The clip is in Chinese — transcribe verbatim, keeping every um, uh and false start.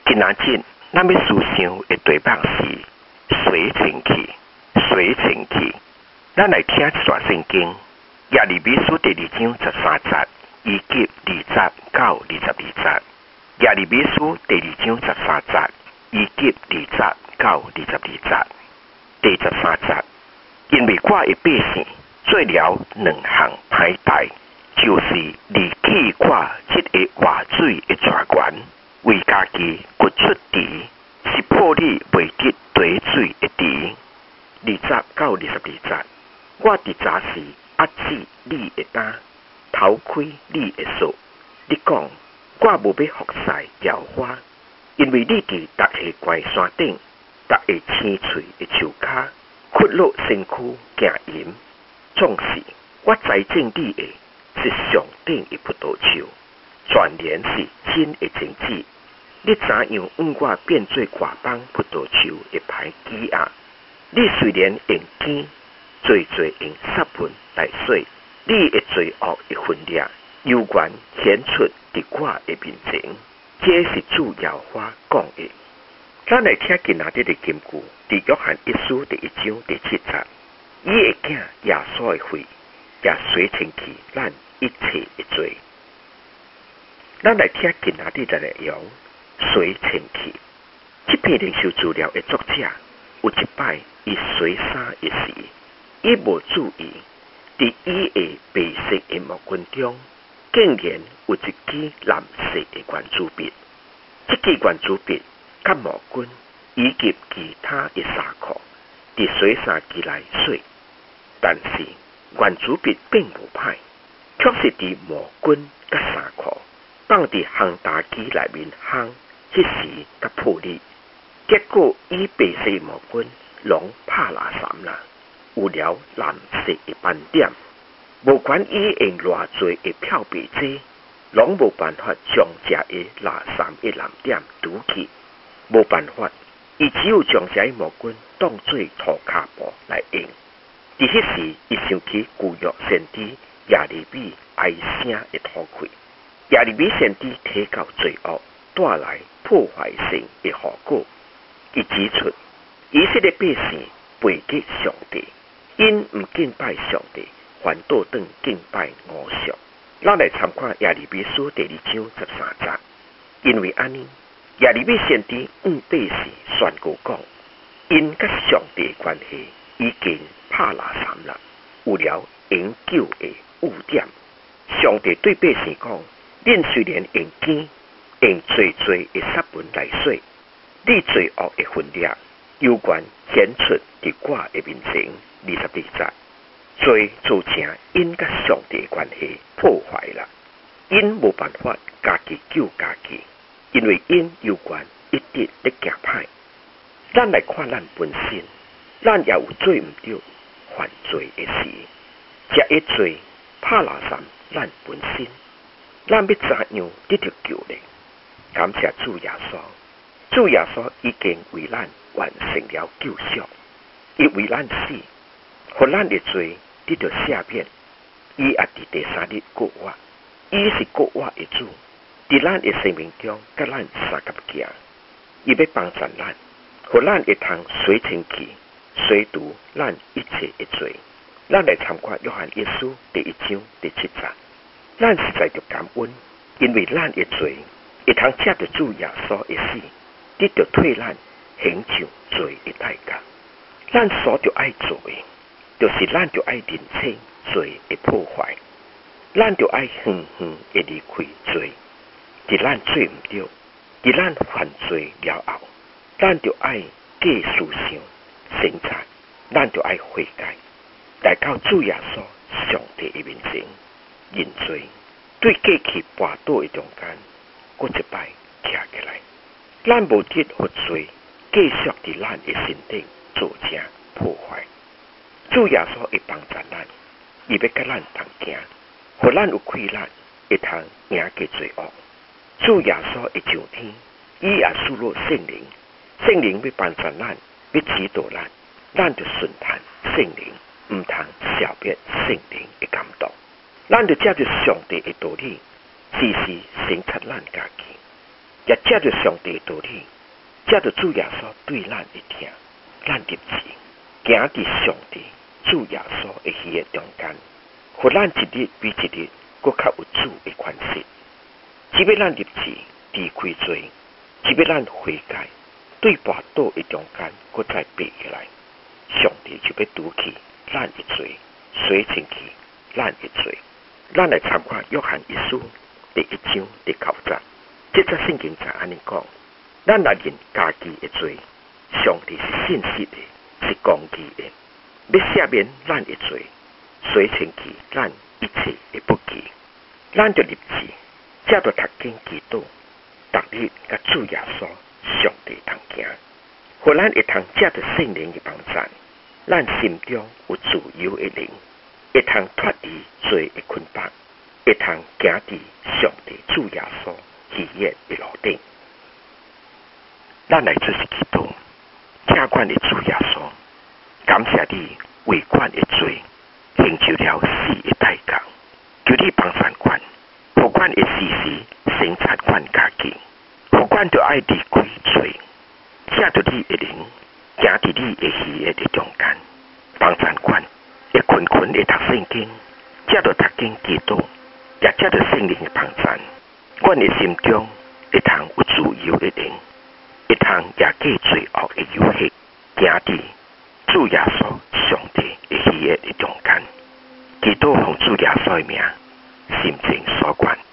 今仔日咱要思想的题目是水清气，水清气。咱来听一段圣经，耶利米书第二章十三节，以及二节到二十二节。耶利米书第二章十三节，以及二节到二十二节。第十三节，因为我的百姓做了两项歹代，就是离弃我这个活水的泉源，为家己掘出池，是破你未得追水的池。二节到二十二节，我伫早时压制你的胆，偷开你的手。你讲我无要服侍摇花，因为你伫逐下悬山顶，逐下青翠的树骹，屈落身躯行淫。总是我栽种你的是上顶的葡萄树，全然是真的种子。你怎样用我变做外邦葡萄树的歹枝啊？你虽然用尖，最最用杀盆来洗，你的罪恶的分裂，悠然显出伫我的面前。这是主耶和华讲的。咱来听今仔日的金句，伫约翰一书第一章第七节，伊的囝耶稣的血也水清去咱一切的罪。咱来听今仔日的内容，水清气。这篇灵修资料的作者，有一摆伊洗衫的时，伊无注意，伫伊的白色的毛巾中，竟然有一支蓝色的圆珠笔。这支圆珠笔甲毛巾以及其他的衫裤，伫洗衫机内洗，但是圆珠笔并无歹，却是伫毛巾甲衫裤放伫烘干机内面烘，即时甲破裂。结果伊白色毛巾拢拍垃圾啦，有了蓝色的斑点。无管伊用偌济的漂白剂，拢无办法将这个垃圾的蓝点除去。无办法，伊只有将这个毛巾当作涂骹布来用。伫迄时，伊想起旧约先知耶利米哀声的吐气。耶利米先知提到罪恶带来破坏性的后果。伊指出，以色列百姓背逆上帝，因唔敬拜上帝，反倒转敬拜偶像。咱来参看耶利米书第二章十三节，因为安尼，耶利米先知向百姓宣告讲，因甲上帝的关系已经拍垃圾啦，有了永久的污点。上帝对百姓讲，恁虽然用尖，用最最的杀盆来洗，你罪恶的分裂，有权显出伫我的面前。二十二节，罪造成因甲上帝的关系破坏啦，因无办法家己救家己，因为因有权一直咧行歹。咱来看咱本身，咱也有做唔对犯罪的事，这一罪拍垃圾咱本身，咱要怎样得到救呢？感谢主耶稣。主耶稣已经为咱完成了救赎，伊为咱死，互咱的罪得到赦免。伊也伫第三日复活，伊是复活的主，伫咱的生命中甲咱相合行。伊要帮助咱，互咱会通水清气，水除咱一切的罪。咱来参观约翰一书第一章第七节，咱实在着感恩，因为咱的罪会通借着主耶稣的死。得到退咱享受罪的代价，咱所着爱做的，就是咱着爱认清罪的破坏，咱着爱远远的离开罪。伫咱做唔对，伫咱犯罪了后，咱着爱假思想、省察，咱着爱悔改，来到主耶稣上帝的面前认罪，对过去跋倒的中间，搁一摆徛起来。咱无得互罪继续伫咱的身顶造成破坏。主耶稣会帮助咱，伊要甲咱同行，互咱有气力，会通赢过罪恶。主耶稣会上天，伊也输入圣灵，圣灵要帮助咱，要指导咱，咱就顺从圣灵，唔通消灭圣灵的感动。咱就借着上帝的道理，时时省察咱家己。 也借着上帝道理，借着主耶稣对咱的听，咱立志行伫上帝主耶稣的喜悦中间，互咱一日比一日搁较有主的款式。只要咱立志离开罪，只要咱悔改，对跋倒的中间搁再爬起来，上帝就要除去咱的罪，洗清去咱的罪。咱来参看约翰一书第一章第九节，这则圣经才安尼讲：咱若认家己的罪，上帝是信实的，是公义的，要赦免咱的罪，洗清去咱一切的不义。咱就立志，借着读经祈祷，逐日甲主耶稣上帝同行，互咱会通借着圣灵的帮助，咱心中有自由的灵，会通脱离罪的捆绑，会通行伫上帝主耶稣喜悦的路顶。咱来做是祈祷，请阮的主耶稣，感谢你为阮的罪成就了死的代价，求你帮助阮，互阮会时时省察阮家己，互阮就爱离开罪，借着你的灵，行伫你的喜悦的中间，帮助阮会困困的读圣经，借着读经祈祷，也借着圣灵的帮助，阮的心中会通有自由的灵，会通也过罪恶的游戏，行伫主耶稣上帝的喜悦的中间，祈祷奉主耶稣的名，心情所愿。